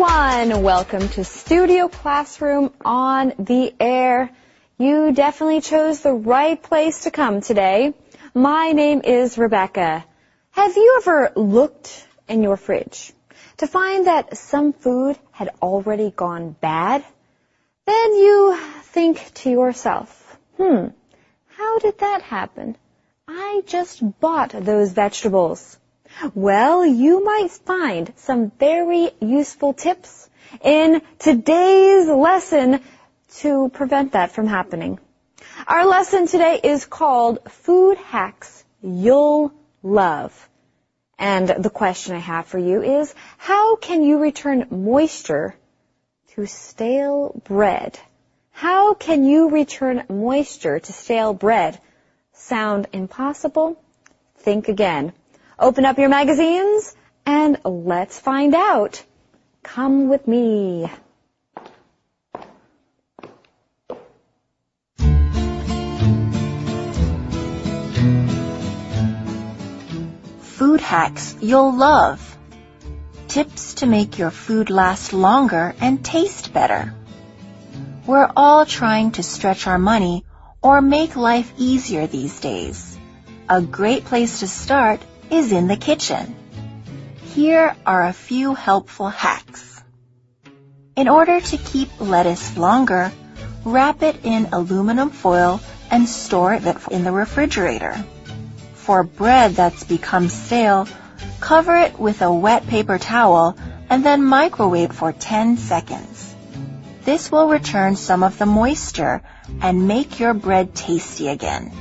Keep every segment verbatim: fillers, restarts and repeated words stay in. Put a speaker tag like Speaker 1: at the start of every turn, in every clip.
Speaker 1: everyone. Welcome to Studio Classroom on the Air. You definitely chose the right place to come today. My name is Rebecca. Have you ever looked in your fridge to find that some food had already gone bad? Then you think to yourself, hmm, how did that happen? I just bought those vegetables. Well, you might find some very useful tips in today's lesson to prevent that from happening. Our lesson today is called Food Hacks You'll Love. And the question I have for you is, how can you return moisture to stale bread? How can you return moisture to stale bread? Sound impossible? Think again. Open up your magazines and let's find out. Come with me.
Speaker 2: Food hacks you'll love. Tips to make your food last longer and taste better. We're all trying to stretch our money or make life easier these days. A great place to start is in the kitchen. Here are a few helpful hacks. In order to keep lettuce longer, wrap it in aluminum foil and store it in the refrigerator. For bread that's become stale, cover it with a wet paper towel and then microwave for ten seconds. This will return some of the moisture and make your bread tasty again.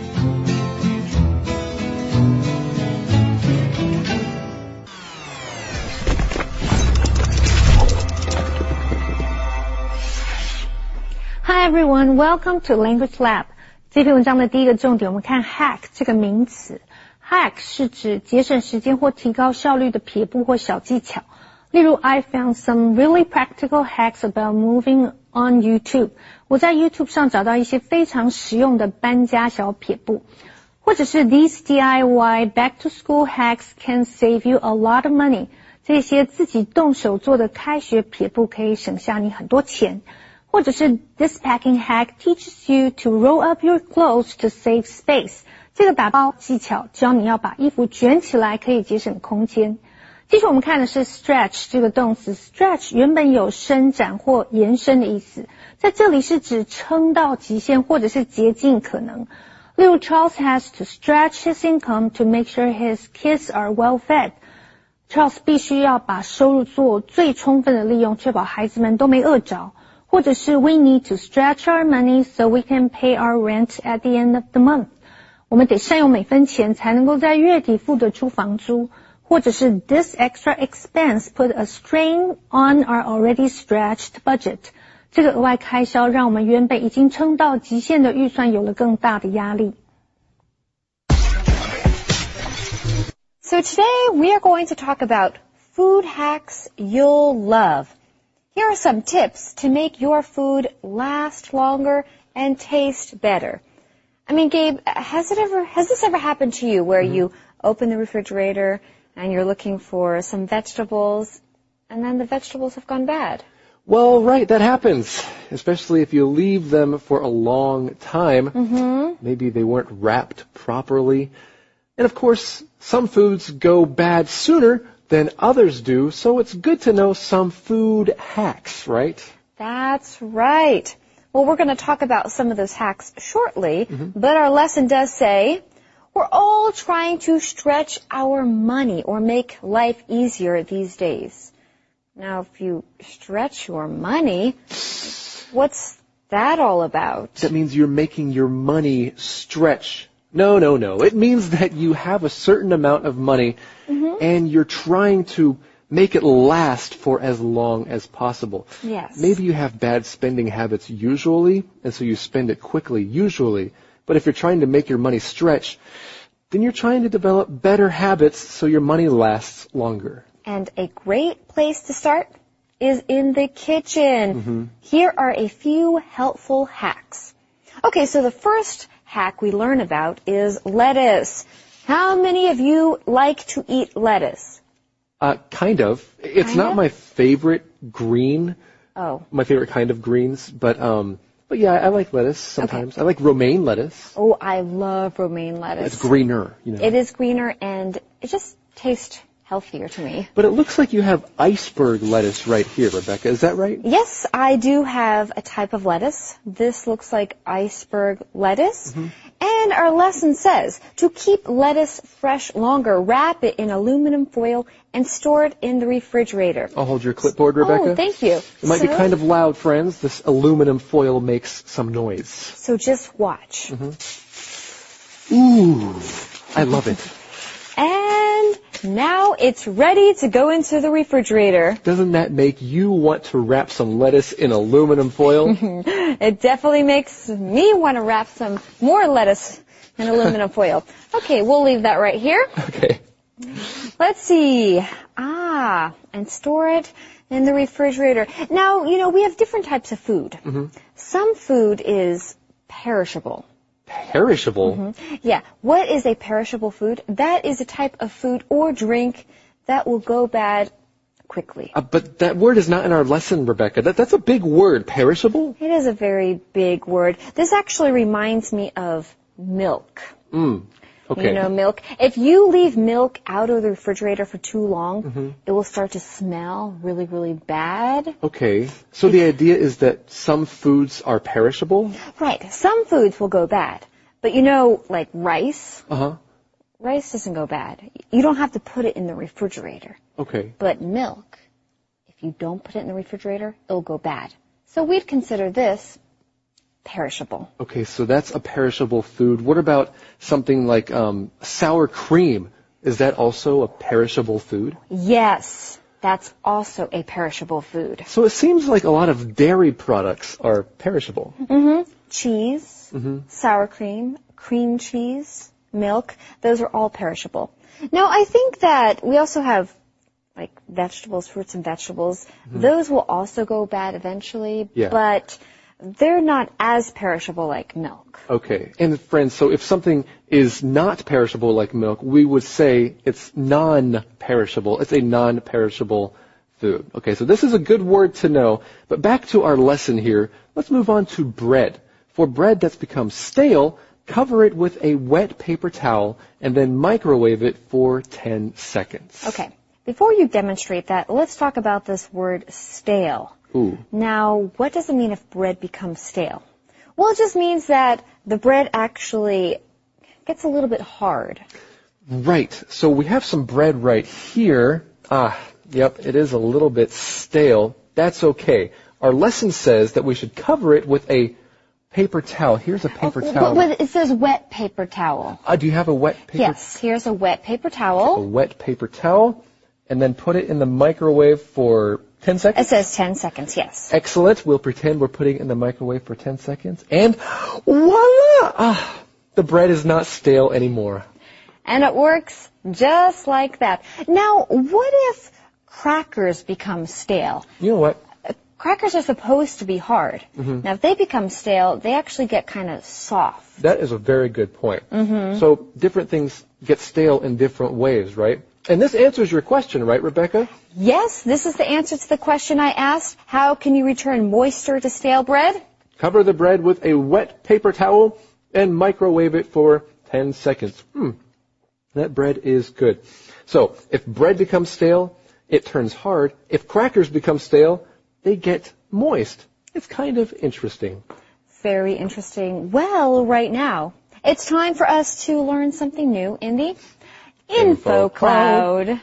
Speaker 3: Hi everyone, welcome to Language Lab. 这篇文章的第一个重点，我们看 hack 这个名词。hack 是指节省时间或提高效率的撇步或小技巧。例如 I found some really practical hacks about moving on YouTube. 我在 YouTube 上找到一些非常实用的搬家小撇步。或者是 These D I Y back to school hacks can save you a lot of money. 这些自己动手做的开学撇步可以省下你很多钱。或者是 This packing hack teaches you to roll up your clothes to save space. 这个打包技巧教你要把衣服卷起来，可以节省空间。接着我们看的是 stretch 这个动词。stretch 原本有伸展或延伸的意思，在这里是指撑到极限或者是竭尽可能。例如 Charles has to stretch his income to make sure his kids are well fed. Charles 必须要把收入做最充分的利用，确保孩子们都没饿着。或者是 We need to stretch our money so we can pay our rent at the end of the month. 我们得善用每分钱才能够在月底付得出房租。或者是 This extra expense put a strain on our already stretched budget. 这个额外开销让我们原本已经撑到极限的预算有了更大的压力。
Speaker 1: So today we are going to talk about food hacks you'll love. Here are some tips to make your food last longer and taste better. I mean, Gabe, has it ever, has this ever happened to you where mm-hmm. you open the refrigerator and you're looking for some vegetables and then the vegetables have gone bad?
Speaker 4: Well, right, that happens, especially if you leave them for a long time.
Speaker 1: Mm-hmm.
Speaker 4: Maybe they weren't wrapped properly. And of course, some foods go bad sooner than others do, so it's good to know some food hacks, right?
Speaker 1: That's right. Well, we're going to talk about some of those hacks shortly, mm-hmm. but our lesson does say we're all trying to stretch our money or make life easier these days. Now, if you stretch your money, what's that all about?
Speaker 4: That means you're making your money stretch. No, no, no. It means that you have a certain amount of money mm-hmm. and you're trying to make it last for as long as possible.
Speaker 1: Yes.
Speaker 4: Maybe you have bad spending habits usually, and so you spend it quickly usually. But if you're trying to make your money stretch, then you're trying to develop better habits so your money lasts longer.
Speaker 1: And a great place to start is in the kitchen.
Speaker 4: Mm-hmm.
Speaker 1: Here are a few helpful hacks. Okay, so the first hack we learn about is lettuce. How many of you like to eat lettuce?
Speaker 4: Uh, kind of. It's
Speaker 1: Kind
Speaker 4: not
Speaker 1: of?
Speaker 4: my favorite green,
Speaker 1: Oh.
Speaker 4: my favorite kind of greens, but um, but yeah, I like lettuce sometimes. I like romaine lettuce.
Speaker 1: Oh, I love romaine lettuce.
Speaker 4: It's greener, you know.
Speaker 1: It is greener and it just tastes healthier to me.
Speaker 4: But it looks like you have iceberg lettuce right here, Rebecca. Is that right?
Speaker 1: Yes, I do have a type of lettuce. This looks like iceberg lettuce.
Speaker 4: Mm-hmm.
Speaker 1: And our lesson says to keep lettuce fresh longer, wrap it in aluminum foil and store it in the refrigerator.
Speaker 4: I'll hold your clipboard, Rebecca.
Speaker 1: Oh, thank you.
Speaker 4: It might be
Speaker 1: So-
Speaker 4: kind of loud, friends. This aluminum foil makes some noise.
Speaker 1: So just watch.
Speaker 4: Ooh, I love it.
Speaker 1: And now it's ready to go into the refrigerator.
Speaker 4: Doesn't that make you want to wrap some lettuce in aluminum foil?
Speaker 1: It definitely makes me want to wrap some more lettuce in aluminum foil. Okay, we'll leave that right here.
Speaker 4: Okay.
Speaker 1: Let's see. Ah, and store it in the refrigerator. Now, you know, we have different types of food.
Speaker 4: Mm-hmm.
Speaker 1: Some food is perishable.
Speaker 4: Perishable?
Speaker 1: Yeah, what is a perishable food? That is a type of food or drink that will go bad quickly.
Speaker 4: Uh, but that word is not in our lesson, Rebecca. That, that's a big word. Perishable?
Speaker 1: It is a very big word. This actually reminds me of milk.
Speaker 4: Mm. Okay.
Speaker 1: You know, milk. If you leave milk out of the refrigerator for too long, it will start to smell really, really bad.
Speaker 4: Okay. So the idea is that some foods are perishable?
Speaker 1: Right. Some foods will go bad. But you know, like rice,
Speaker 4: Uh-huh.
Speaker 1: rice doesn't go bad. You don't have to put it in the refrigerator.
Speaker 4: Okay.
Speaker 1: But milk, if you don't put it in the refrigerator, it'll go bad. So we'd consider this perishable.
Speaker 4: Okay, so that's a perishable food. What about something like um, sour cream? Is that also a perishable food?
Speaker 1: Yes, that's also a perishable food.
Speaker 4: So it seems like a lot of dairy products are perishable.
Speaker 1: Mm-hmm. Cheese, sour cream, cream cheese, milk, those are all perishable. Now, I think that we also have like vegetables, fruits and vegetables. Those will also go bad eventually,
Speaker 4: Yeah.
Speaker 1: but they're not as perishable like milk.
Speaker 4: Okay. And friends, so if something is not perishable like milk, we would say it's non-perishable. It's a non-perishable food. Okay, so this is a good word to know. But back to our lesson here, let's move on to bread. For bread that's become stale, cover it with a wet paper towel and then microwave it for ten seconds.
Speaker 1: Okay, before you demonstrate that, let's talk about this word stale.
Speaker 4: Ooh.
Speaker 1: Now, what does it mean if bread becomes stale? Well, it just means that the bread actually gets a little bit hard.
Speaker 4: Right. So we have some bread right here. Ah, yep, it is a little bit stale. That's okay. Our lesson says that we should cover it with a paper towel. Here's a paper
Speaker 1: Oh,
Speaker 4: towel.
Speaker 1: But, but it says wet paper towel.
Speaker 4: Uh, do you have a wet paper?
Speaker 1: Yes, here's a wet paper
Speaker 4: A
Speaker 1: towel.
Speaker 4: wet paper towel, and then put it in the microwave for ten
Speaker 1: It
Speaker 4: seconds.
Speaker 1: says ten seconds, yes.
Speaker 4: Excellent. We'll pretend we're putting it in the microwave for ten seconds, and voila! Ah, the bread is not stale anymore.
Speaker 1: And it works just like that. Now, what if crackers become stale?
Speaker 4: You know what?
Speaker 1: Crackers are supposed to be hard. Now, if they become stale, they actually get kind of soft.
Speaker 4: That is a very good point. So different things get stale in different ways, right? And this answers your question, right, Rebecca?
Speaker 1: Yes, this is the answer to the question I asked. How can you return moisture to stale bread?
Speaker 4: Cover the bread with a wet paper towel and microwave it for ten seconds. Hmm. That bread is good. So, if bread becomes stale, it turns hard. If crackers become stale, they get moist. It's kind of interesting.
Speaker 1: Very interesting. Well, right now, it's time for us to learn something new in the Info Cloud.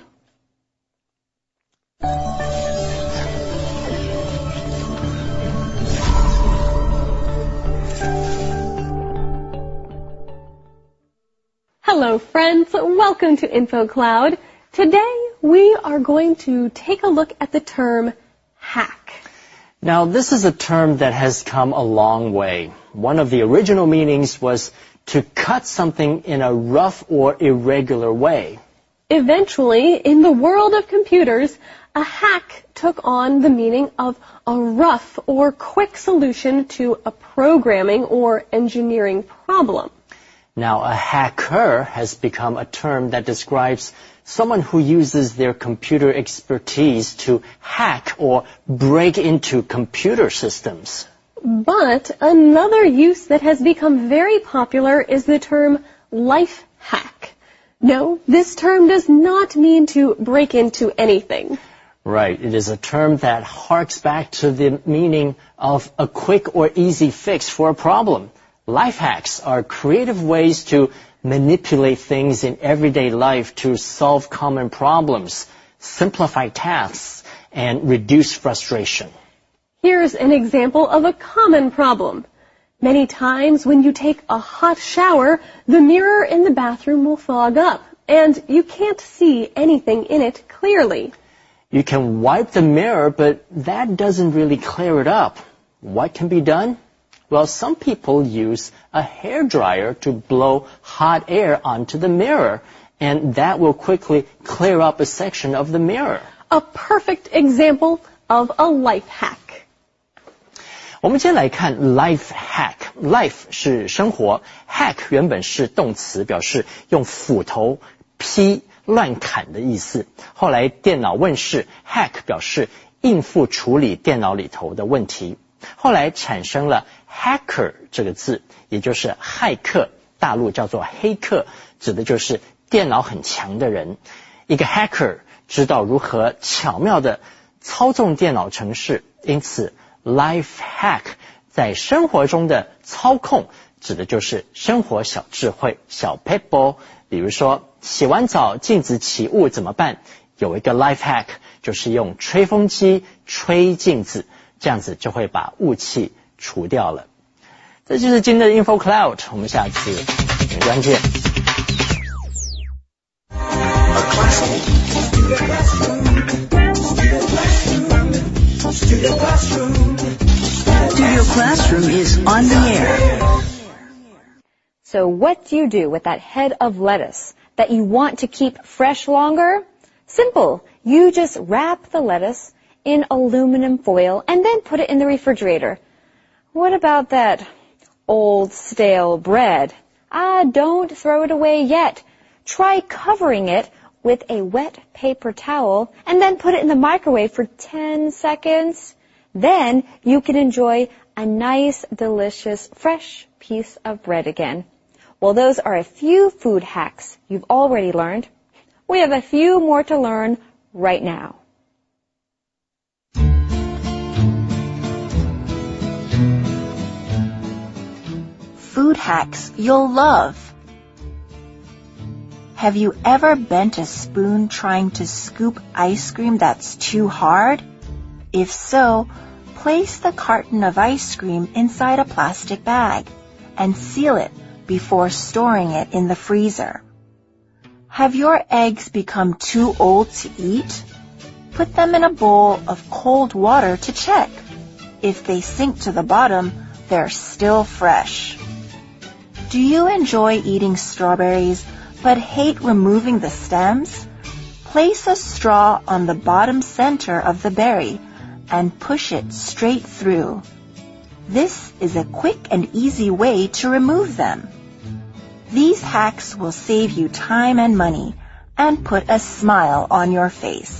Speaker 5: Hello friends, welcome to Info Cloud. Today we are going to take a look at the term hack.
Speaker 6: Now, this is a term that has come a long way. One of the original meanings was to cut something in a rough or irregular way.
Speaker 5: Eventually, in the world of computers, a hack took on the meaning of a rough or quick solution to a programming or engineering problem.
Speaker 6: Now, a hacker has become a term that describes someone who uses their computer expertise to hack or break into computer systems.
Speaker 5: But another use that has become very popular is the term life hack. No, this term does not mean to break into anything.
Speaker 6: Right. It is a term that harks back to the meaning of a quick or easy fix for a problem. Life hacks are creative ways to manipulate things in everyday life to solve common problems, simplify tasks, and reduce frustration.
Speaker 5: Here's an example of a common problem. Many times when you take a hot shower, the mirror in the bathroom will fog up, and you can't see anything in it clearly.
Speaker 6: You can wipe the mirror, but that doesn't really clear it up. What can be done? Well, some people use a hairdryer to blow hot air onto the mirror, and that will quickly clear up a section of the mirror.
Speaker 5: A perfect example of a life hack.
Speaker 6: 我们先来看 life hack。life 是生活 ，hack 原本是动词，表示用斧头劈乱砍的意思。后来电脑问世 ，hack 表示应付处理电脑里头的问题。后来产生了 hacker 这个字，也就是骇客，大陆叫做黑客，指的就是电脑很强的人。一个 hacker 知道如何巧妙地操纵电脑程式，因此 life hack 在生活中的操控，指的就是生活小智慧、小 pebble。比如说，洗完澡镜子起雾怎么办？有一个 life hack 就是用吹风机吹镜子，这样子就会把雾气除掉了。这就是今天的 Info Cloud， 我们下次云端见。
Speaker 7: Studio Classroom. Studio Classroom is on the air.
Speaker 1: So what do you do with that head of lettuce that you want to keep fresh longer? Simple. You just wrap the lettuce in aluminum foil and then put it in the refrigerator. What about that old stale bread? Ah, don't throw it away yet. Try covering it with a wet paper towel and then put it in the microwave for ten seconds. Then you can enjoy a nice, delicious, fresh piece of bread again. Well, those are a few food hacks you've already learned. We have a few more to learn right now.
Speaker 2: Food hacks you'll love. Have you ever bent a spoon trying to scoop ice cream that's too hard? If so, place the carton of ice cream inside a plastic bag and seal it before storing it in the freezer. Have your eggs become too old to eat? Put them in a bowl of cold water to check. If they sink to the bottom, they're still fresh. Do you enjoy eating strawberries but hate removing the stems? Place a straw on the bottom center of the berry and push it straight through. This is a quick and easy way to remove them. These hacks will save you time and money and put a smile on your face.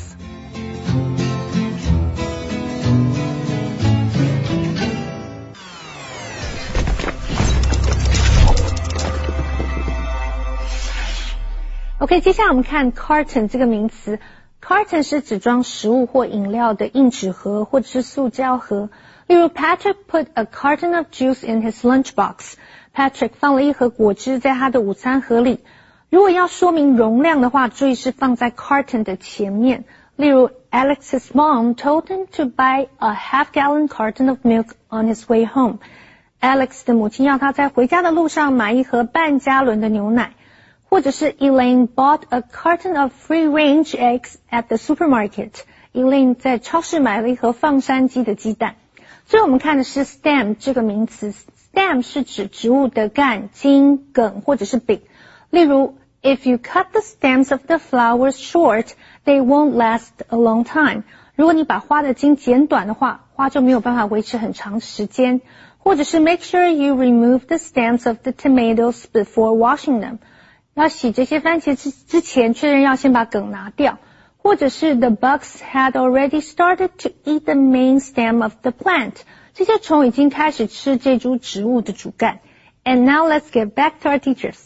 Speaker 3: OK， 接下来我们看 carton 这个名词。carton 是指装食物或饮料的硬纸盒或者是塑胶盒。例如 Patrick put a carton of juice in his lunchbox。Patrick 放了一盒果汁在他的午餐盒里。如果要说明容量的话，注意是放在 carton 的前面。例如 Alex's mom told him to buy a half-gallon carton of milk on his way home. Alex 的母亲要他在回家的路上买一盒半加仑的牛奶。或者是 Elaine bought a carton of free-range eggs at the supermarket. Elaine 在超市买了一盒放山鸡的鸡蛋。最后我们看的是 stem 这个名词。stem 是指植物的干、茎、梗或者是柄。例如 If you cut the stems of the flowers short, they won't last a long time. 如果你把花的茎剪短的话，花就没有办法维持很长时间。或者是 Make sure you remove the stems of the tomatoes before washing them. 要洗这些番茄之之前，确认要先把梗拿掉，或者是 the bugs had already started to eat the main stem of the plant， 这些虫已经开始吃这株植物的主干。And now let's get back to our teachers.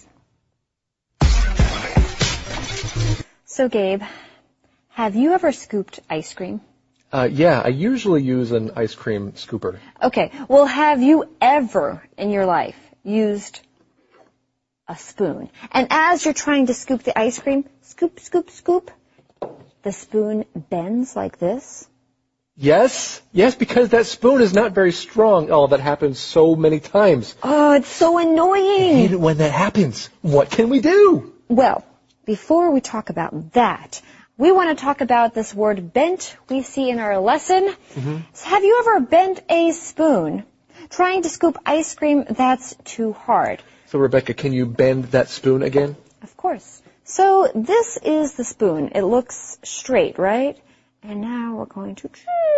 Speaker 1: So Gabe, have you ever scooped ice cream?
Speaker 4: Uh, yeah, I usually use an ice cream scooper.
Speaker 1: Okay, well, have you ever in your life used a spoon? And as you're trying to scoop the ice cream, scoop, scoop, scoop, the spoon bends like this?
Speaker 4: Yes, yes, because that spoon is not very strong. Oh, that happens so many times.
Speaker 1: Oh, it's so annoying.
Speaker 4: And when that happens, what can we do?
Speaker 1: Well, before we talk about that, we want to talk about this word bent we see in our lesson. Mm-hmm. So have you ever bent a spoon trying to scoop ice cream that's too hard?
Speaker 4: So, Rebecca, can you bend that spoon again?
Speaker 1: Of course. So this is the spoon. It looks straight, right? And now we're going to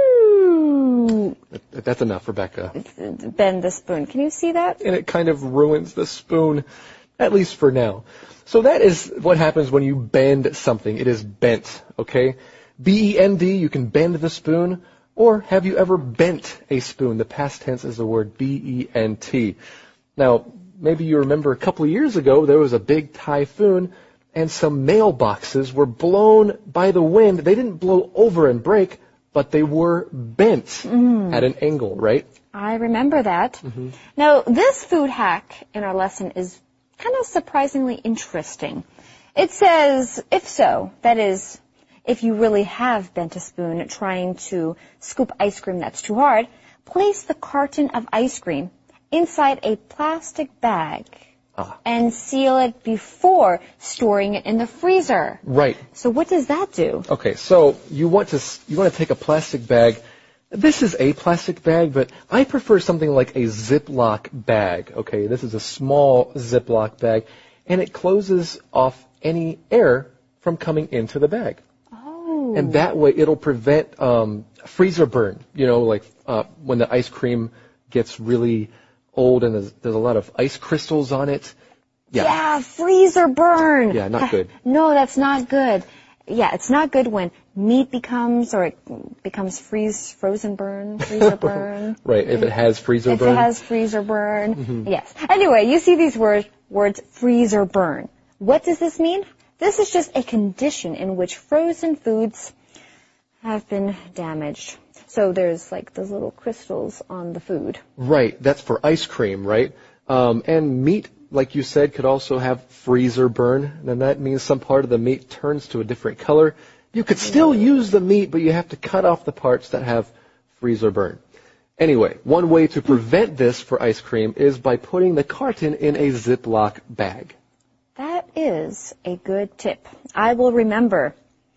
Speaker 4: That's enough, Rebecca.
Speaker 1: Bend the spoon. Can you see that?
Speaker 4: And it kind of ruins the spoon, at least for now. So that is what happens when you bend something. It is bent, okay? B E N D, you can bend the spoon. Or have you ever bent a spoon? The past tense is the word B E N T. Now, maybe you remember a couple of years ago, there was a big typhoon, and some mailboxes were blown by the wind. They didn't blow over and break, but they were bent mm. at an angle, right?
Speaker 1: I remember that. Mm-hmm. Now, this food hack in our lesson is kind of surprisingly interesting. It says, if so, that is, if you really have bent a spoon trying to scoop ice cream that's too hard, place the carton of ice cream inside a plastic bag ah. and seal it before storing it in the freezer.
Speaker 4: Right.
Speaker 1: So what does that do? Okay,
Speaker 4: so you want to you want to take a plastic bag. This is a plastic bag, but I prefer something like a Ziploc bag. Okay, this is a small Ziploc bag, and it closes off any air from coming into the bag.
Speaker 1: Oh.
Speaker 4: And that way it'll prevent um, freezer burn. You know, like uh, when the ice cream gets really old and there's, there's a lot of ice crystals on it.
Speaker 1: Yeah, yeah freezer burn.
Speaker 4: Yeah, not good.
Speaker 1: No, that's not good. Yeah, it's not good when meat becomes or it becomes freeze, frozen burn, freezer burn.
Speaker 4: Right, if it has freezer
Speaker 1: if
Speaker 4: burn.
Speaker 1: If it has freezer burn, mm-hmm. Yes. Anyway, you see these word, words, freezer burn. What does this mean? This is just a condition in which frozen foods have been damaged. So there's like those little crystals on the food.
Speaker 4: Right, that's for ice cream, right? Um, and meat, like you said, could also have freezer burn, and that means some part of the meat turns to a different color. You could still use the meat, but you have to cut off the parts that have freezer burn. Anyway, one way to prevent this for ice cream is by putting the carton in a Ziploc bag.
Speaker 1: That is a good tip. I will remember.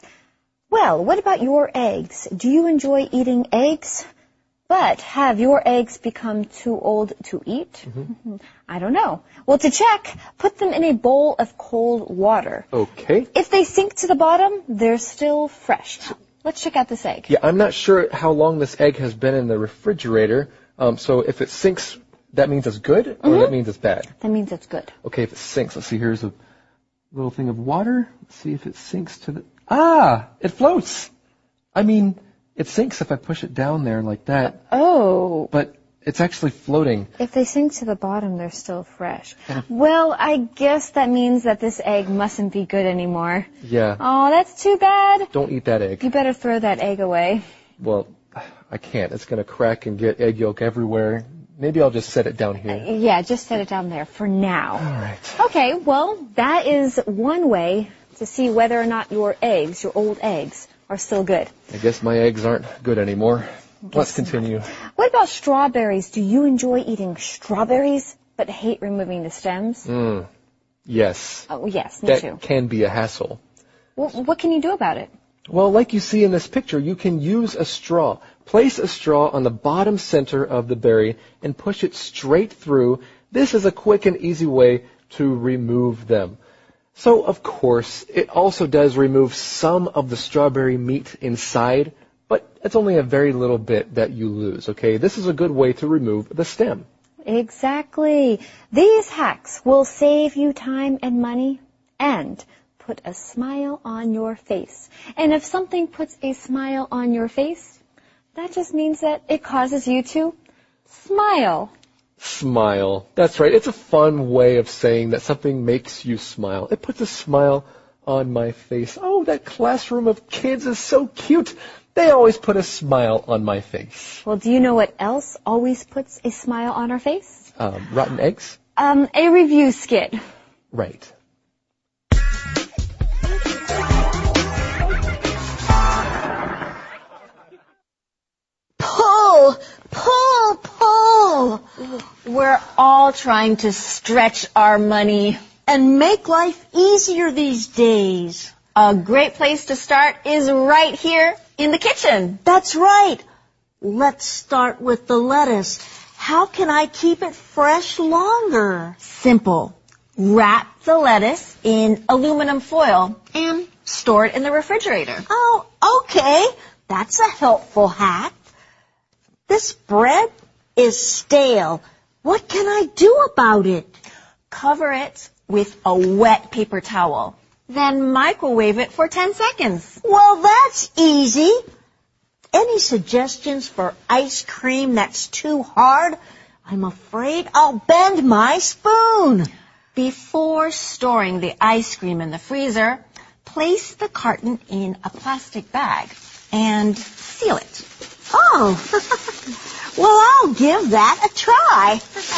Speaker 1: Well, what about your eggs? Do you enjoy eating eggs? But have your eggs become too old to eat? Mm-hmm. I don't know. Well, to check, put them in a bowl of cold water.
Speaker 4: Okay.
Speaker 1: If they sink to the bottom, they're still fresh. Let's check out this egg.
Speaker 4: Yeah, I'm not sure how long this egg has been in the refrigerator. Um, so if it sinks, that means it's good, or mm-hmm. that means it's bad?
Speaker 1: That means it's good.
Speaker 4: Okay, if it sinks, let's see, here's a little thing of water. Let's see if it sinks to the... Ah, it floats. I mean... It sinks if I push it down there like that.
Speaker 1: Oh.
Speaker 4: But it's actually floating.
Speaker 1: If they sink to the bottom, they're still fresh. Well, I guess that means that this egg mustn't be good anymore.
Speaker 4: Yeah.
Speaker 1: Oh, that's too bad.
Speaker 4: Don't eat that egg.
Speaker 1: You better throw that egg away.
Speaker 4: Well, I can't. It's going to crack and get egg yolk everywhere. Maybe I'll just set it down here.
Speaker 1: Uh, yeah, just set it down there for now.
Speaker 4: All right.
Speaker 1: Okay, well, that is one way to see whether or not your eggs, your old eggs, are still good.
Speaker 4: I guess my eggs aren't good anymore. Let's continue.
Speaker 1: Not. What about strawberries? Do you enjoy eating strawberries but hate removing the stems?
Speaker 4: Mm. Yes.
Speaker 1: Oh, yes, me
Speaker 4: that
Speaker 1: too.
Speaker 4: That can be a hassle.
Speaker 1: Well, what can you do about it?
Speaker 4: Well, like you see in this picture, you can use a straw. Place a straw on the bottom center of the berry and push it straight through. This is a quick and easy way to remove them. So, of course, it also does remove some of the strawberry meat inside, but it's only a very little bit that you lose, okay? This is a good way to remove the stem.
Speaker 1: Exactly. These hacks will save you time and money, and put a smile on your face. And if something puts a smile on your face, that just means that it causes you to smile.
Speaker 4: Smile. That's right. It's a fun way of saying that something makes you smile. It puts a smile on my face. Oh, that classroom of kids is so cute. They always put a smile on my face.
Speaker 1: Well, do you know what else always puts a smile on our face?
Speaker 4: Um, rotten eggs?
Speaker 1: Um, a review skit.
Speaker 4: Right.
Speaker 2: Pull, pull, pull. We're all trying to stretch our money and make life easier these days. A great place to start is right here in the kitchen. That's right. Let's start with the lettuce. How can I keep it fresh longer? Simple. Wrap the lettuce in aluminum foil and store it in the refrigerator. Oh, okay. That's a helpful hack. This bread is stale. What can I do about it? Cover it with a wet paper towel. Then microwave it for ten seconds. Well, that's easy. Any suggestions for ice cream that's too hard? I'm afraid I'll bend my spoon. Before storing the ice cream in the freezer, place the carton in a plastic bag and seal it. Oh, well, I'll give that a try.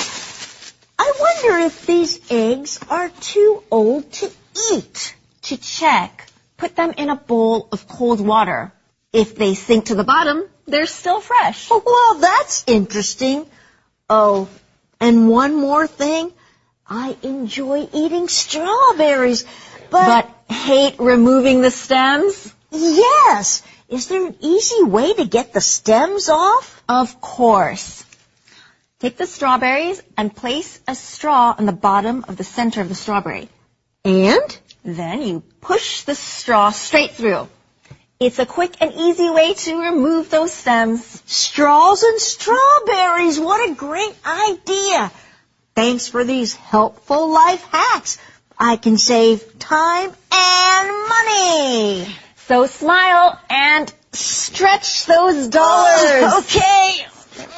Speaker 2: I wonder if these eggs are too old to eat. To check, put them in a bowl of cold water. If they sink to the bottom, they're still fresh. Well, that's interesting. Oh, and one more thing. I enjoy eating strawberries, but... But hate removing the stems? Yes. Is there an easy way to get the stems off? Of course. Take the strawberries and place a straw on the bottom of the center of the strawberry. And? Then you push the straw straight through. It's a quick and easy way to remove those stems. Straws and strawberries. What a great idea. Thanks for these helpful life hacks. I can save time and money. So smile and stretch those dollars. Oh, okay.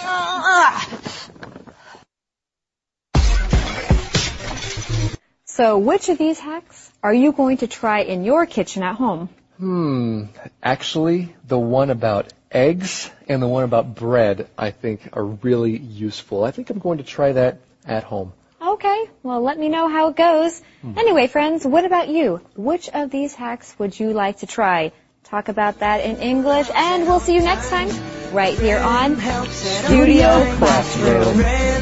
Speaker 1: So which of these hacks are you going to try in your kitchen at home?
Speaker 4: Hmm. Actually, the one about eggs and the one about bread, I think, are really useful. I think I'm going to try that at home.
Speaker 1: Okay, well, let me know how it goes. Hmm. Anyway, friends, what about you? Which of these hacks would you like to try? Talk about that in English, and we'll see you next time right here on Studio Classroom.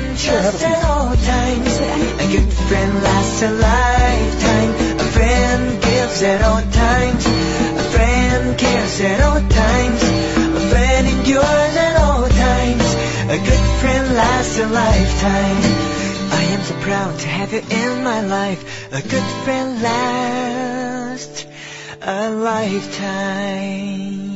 Speaker 7: A good friend lasts a lifetime. A friend gives at all times. A friend cares at all times. A friend endures at all times. A good friend lasts a lifetime. I am so proud to have you in my life. A good friend lasts a lifetime.